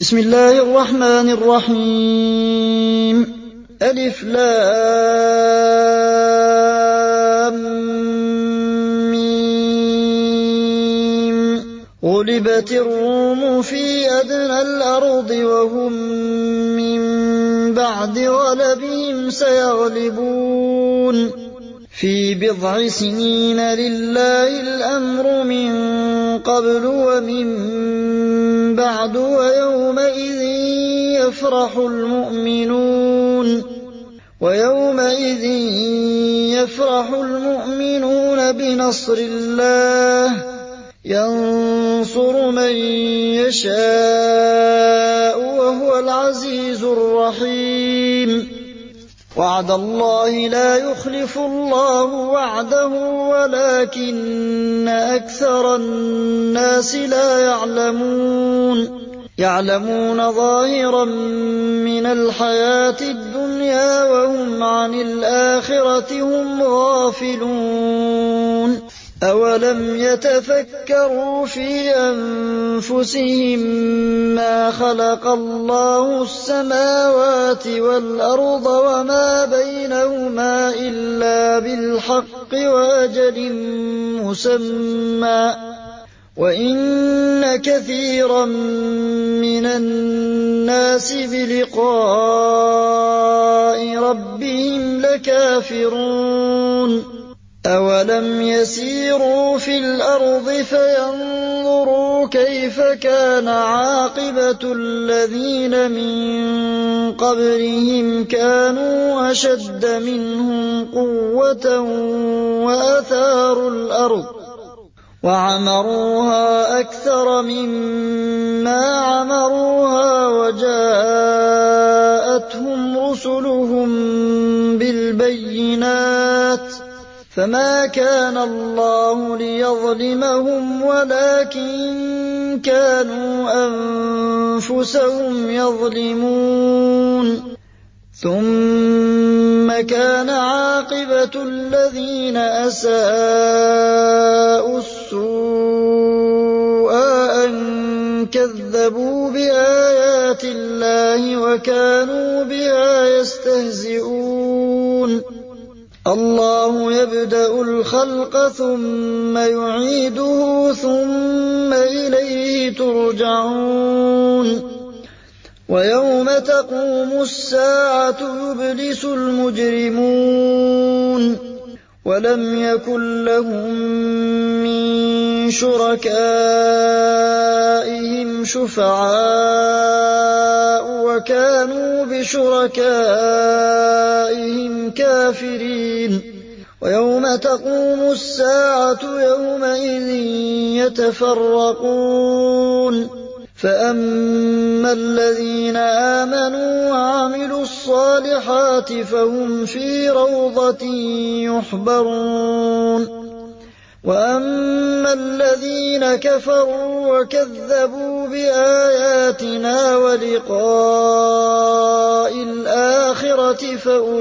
بسم الله الرحمن الرحيم ألف لام ميم غلبت الروم في أدنى الأرض وهم من بعد غلبهم سيغلبون في بضع سنين لله الأمر من قبل ومن بعد ويومئذ يفرح المؤمنون بنصر الله ينصر من يشاء وهو العزيز الرحيم وعد الله لا يخلف الله وعده ولكن أكثر الناس لا يعلمون ظاهرا من الحياة الدنيا وهم عن الآخرة هم غافلون أولم يتفكروا في أنفسهم ما خلق الله السماوات والأرض وما بينهما إلا بالحق وأجل مسمى وإن كثيرا من الناس بلقاء ربهم لكافرون أولم يسيروا في الأرض فينظروا كيف كان عاقبة الذين من قبلهم كانوا أشد منهم قوة وأثاروا الأرض وعمروها أكثر مما عمروها وجاءتهم رسلهم بالبينات فما كان الله ليظلمهم ولكن كانوا أنفسهم يظلمون ثم كان عاقبة الذين أساءوا السوء أن كذبوا بآيات الله وكانوا بها يستهزئون الله يبدأ الخلق ثم يعيده ثم إليه ترجعون ويوم تقوم الساعة يبلس المجرمون ولم يكن لهم من شركائهم شفعاء وكانوا بشركائهم كافرين ويوم تقوم الساعة يومئذ يتفرقون فأما الذين آمنوا وعملوا الصالحات فهم في روضة يحبرون وأما الذين كفروا وكذبوا بآياتنا ولقاء الآخرة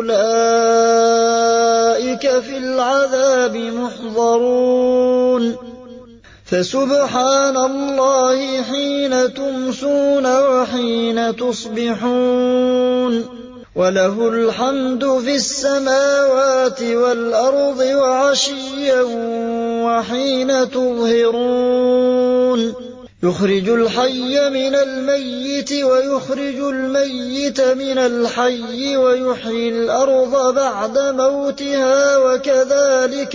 فأولئك في العذاب محضرون فسبحان الله حين تمسون وحين تصبحون وله الحمد في السماوات والأرض وعشيا وحين تظهرون يخرج الحي من الميت ويخرج الميت من الحي ويحيي الأرض بعد موتها وكذلك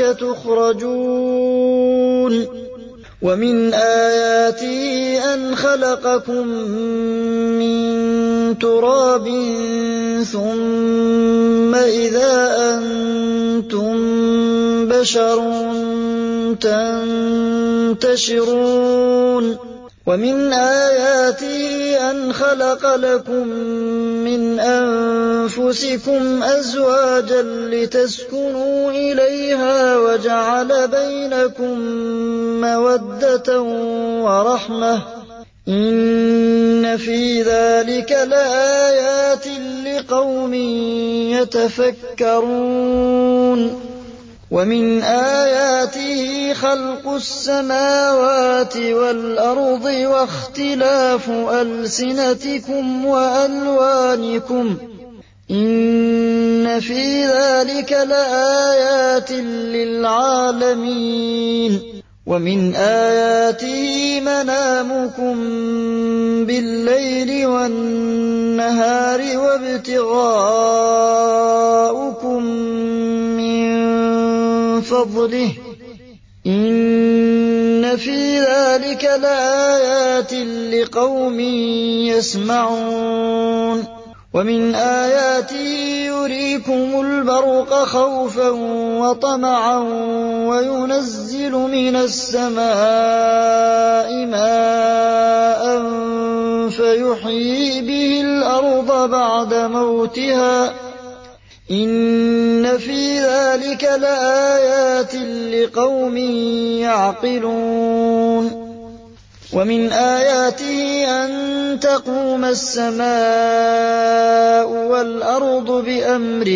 تخرجون ومن آياته أن خلقكم من تراب ثم إذا أنتم بشر تنتشرون ومن آياته أن خلق لكم من أنفسكم أزواجا لتسكنوا إليها وجعل بينكم مودة ورحمة إن في ذلك لآيات لقوم يتفكرون ومن آياته خلق السماوات والأرض واختلاف ألسنتكم وألوانكم إن في ذلك لآيات للعالمين ومن آياته منامكم بالليل والنهار وابتغاؤكم من فضله إن في ذلك لآيات لقوم يسمعون ومن آياته يريكم البرق خوفا وطمعا وينزل من السماء ماء فيحيي به الأرض بعد موتها إن في ذلك لآيات لقوم يعقلون ومن آياته أن تقوم السماء والأرض بأمره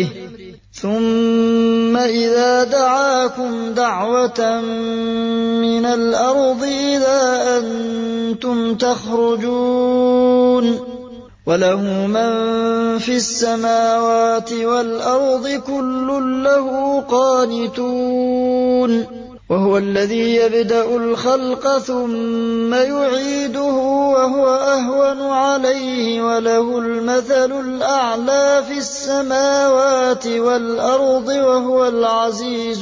ثم إذا دعاكم دعوة من الأرض إذا أنتم تخرجون وله من في السماوات والأرض كل له قانتون وهو الذي يبدأ الخلق ثم يعيده وهو أهون عليه وله المثل الأعلى في السماوات والأرض وهو العزيز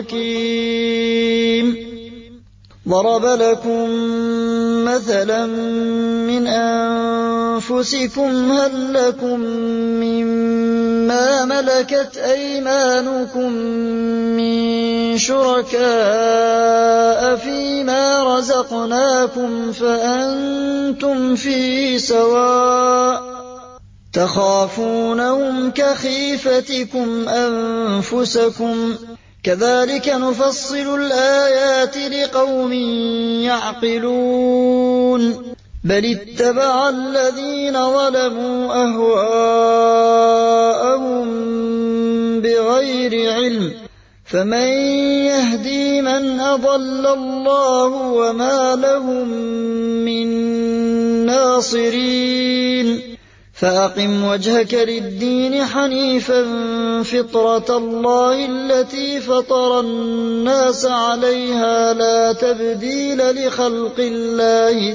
الحكيم ضرب لكم مثلا من أنفسكم هل لكم مما ملكت أيمانكم من شركاء فيما رزقناكم فأنتم فيه سواء تخافونهم كخيفتكم أنفسكم كذلك نفصل الآيات لقوم يعقلون بل اتبع الذين ظلموا أهواءهم بغير علم فمن يهدي من أضل الله وما لهم من ناصرين فأقم وجهك للدين حنيفا فطرة الله التي فطر الناس عليها لا تبديل لخلق الله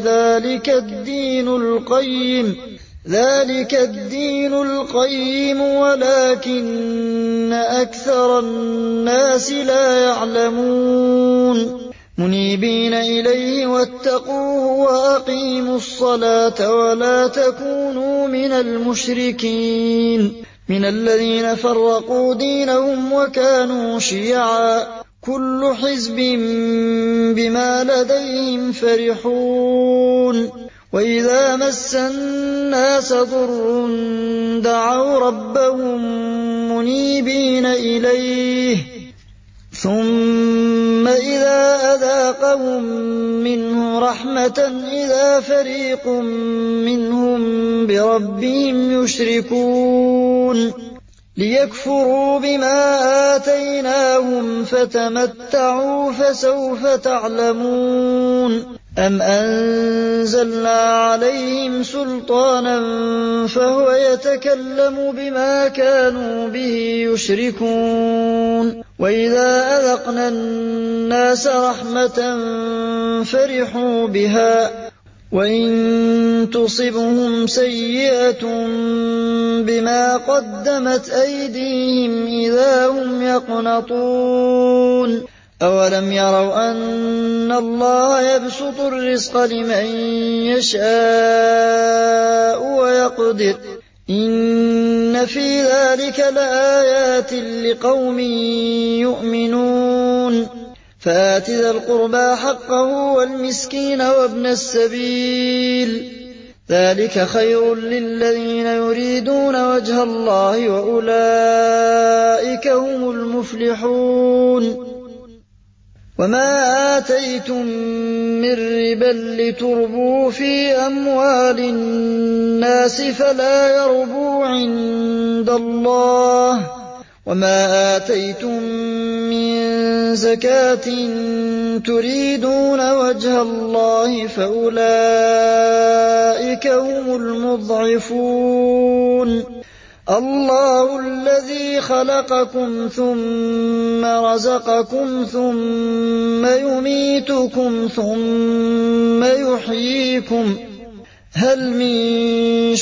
ذلك الدين القيم ولكن أكثر الناس لا يعلمون منيبين إليه واتقوه وأقيموا الصلاة ولا تكونوا من المشركين من الذين فرقوا دينهم وكانوا شيعا كل حزب بما لديهم فرحون وإذا مس الناس ضر دعوا ربهم منيبين إليه ثم إذا أذاقهم منه رحمة إذا فريق منهم بربهم يشركون ليكفروا بما آتيناهم فتمتعوا فسوف تعلمون أم أنزلنا عليهم سلطانا فهو يتكلم بما كانوا به يشركون وإذا أذقنا الناس رحمة فرحوا بها وإن تصبهم سيئة بما قدمت أيديهم إذا هم يقنطون أولم يروا أن الله يبسط الرزق لمن يشاء ويقدر إن في ذلك لآيات لقوم يؤمنون فآت ذا القربى حقه والمسكين وابن السبيل ذلك خير للذين يريدون وجه الله وأولئك هم المفلحون وما آتيتم من ربا لتربوا في أموال الناس فلا يربو عند الله وما آتيتم من زكاة تريدون وجه الله فأولئك هم المضعفون الله الذي خلقكم ثم رزقكم ثم يميتكم ثم يحييكم هل من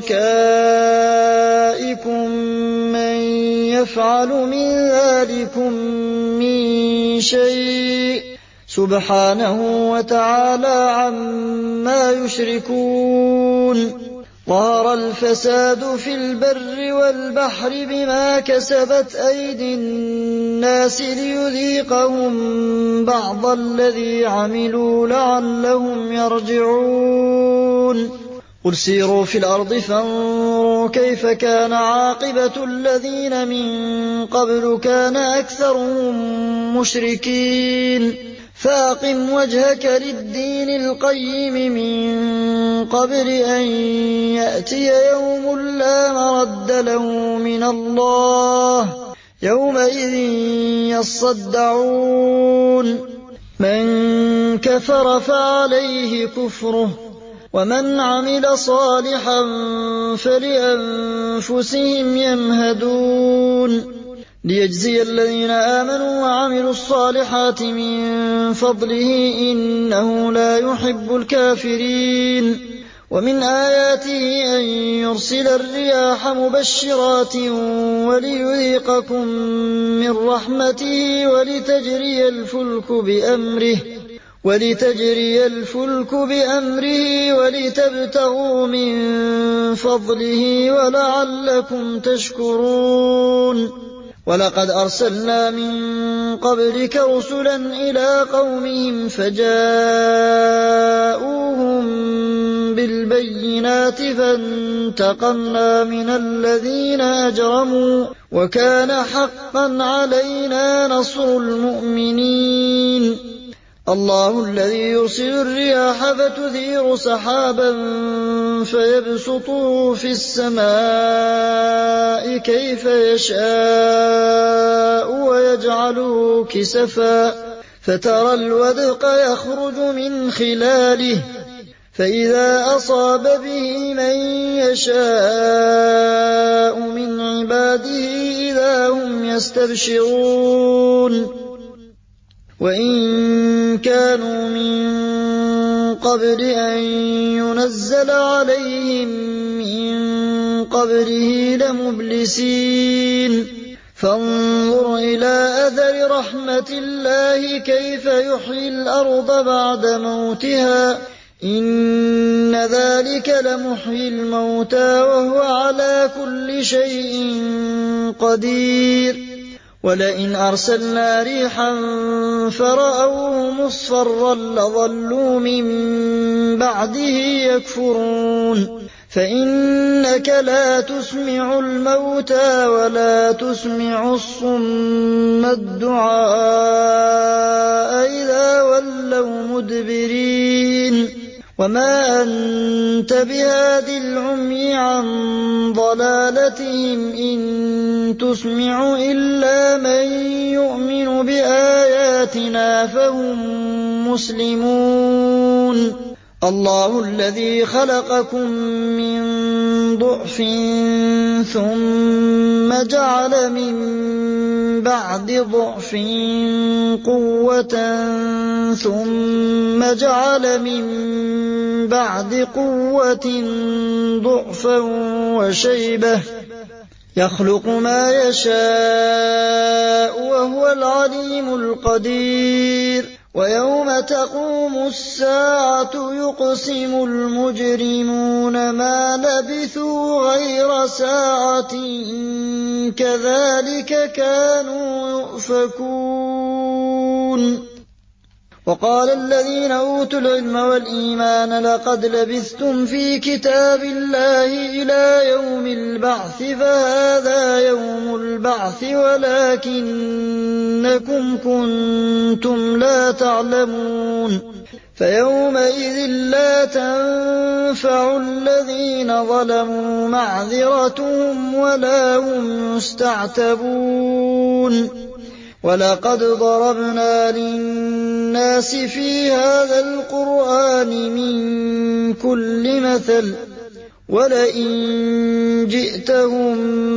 شركائكم من يفعل من ذلكم من شيء سبحانه وتعالى عما يشركون ظهر الفساد في البر والبحر بما كسبت أيدي الناس ليذيقهم بعض الذي عملوا لعلهم يرجعون قل سيروا في الأرض فانظروا كيف كان عاقبة الذين من قبل كان أكثرهم مشركين فأقم وجهك للدين القيم من قبل أن يأتي يوم لا مرد له من الله يومئذ يصدعون من كفر فعليه كفره ومن عمل صالحا فلأنفسهم يمهدون ليجزي الذين آمنوا وعملوا الصالحات من فضله إنه لا يحب الكافرين ومن آياته أن يرسل الرياح مبشرات وليذيقكم من رحمته ولتجري الفلك بأمره ولتبتغوا من فضله ولعلكم تشكرون ولقد أرسلنا من قبلك رسلا إلى قومهم فجاءوهم بالبينات فانتقمنا من الذين أجرموا وكان حقا علينا نصر المؤمنين الله الذي يرسل الرياح فتثير سحابا فيبسطه في السماء كيف يشاء ويجعله كسفا فترى الودق يخرج من خلاله فإذا أصاب به من يشاء من عباده إذا هم يستبشرون وإن كانوا من قبل أن ينزل عليهم من قبله لمبلسين فانظر إلى أثر رحمة الله كيف يحيي الأرض بعد موتها إن ذلك لمحيي الموتى وهو على كل شيء قدير ولئن أرسلنا ريحا فرأوه مصفرا لظلوا من بعده يكفرون فإنك لا تسمع الموتى ولا تسمع الصم الدعاء إذا ولوا مدبرين وما أنت بهاد العمي عن ضلالتهم إن تسمع إلا من يؤمن بآياتنا فهم مسلمون الله الذي خلقكم من ضعف ثم جعل من بعد ضعف قوة ثم جعل من بعد قوة ضعفا وشيبة يخلق ما يشاء وهو العليم القدير ويوم تقوم الساعة يقسم المجرمون ما لبثوا غير ساعة كذلك كانوا يؤفكون وقال الذين أوتوا العلم والإيمان لقد لبثتم في كتاب الله إلى يوم البعث فهذا يوم البعث ولكنكم كنتم لا تعلمون فيومئذ لا تنفع الذين ظلموا معذرتهم ولا هم يستعتبون ولقد ضربنا للناس في هذا القرآن من كل مثل ولئن جئتهم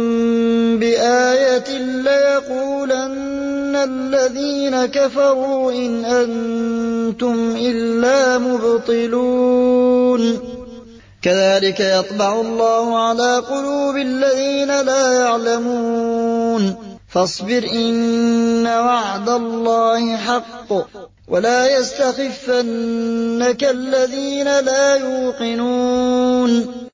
بآية ليقولن الذين كفروا إن أنتم إلا مبطلون كذلك يطبع الله على قلوب الذين لا يعلمون فاصبر إن وعد الله حق ولا يستخفنك الذين لا يوقنون